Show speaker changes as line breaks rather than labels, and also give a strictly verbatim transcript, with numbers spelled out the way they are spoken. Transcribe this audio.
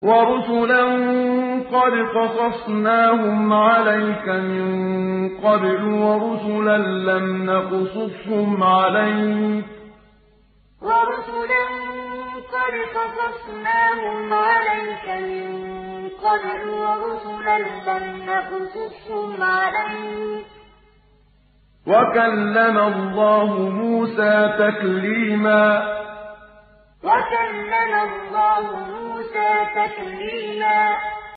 وَرُسُلًا قَدْ قَصَصْنَاهُمْ عَلَيْكَ مِن قَبْلُ وَرُسُلًا لَّمْ نَقْصُصْهُمْ عَلَيْكَ ۚ
وَرُسُلًا قَدْ قَصَصْنَاهُمْ عَلَيْكَ مِن قَبْلُ وَرُسُلًا لَّمْ نَقْصُصْهُمْ عَلَيْكَ ۚ
وَكَلَّمَ اللَّهُ مُوسَىٰ تَكْلِيمًا
وَكَلَّمَ اللَّهُ مُوسَىٰ تَكْلِيمًا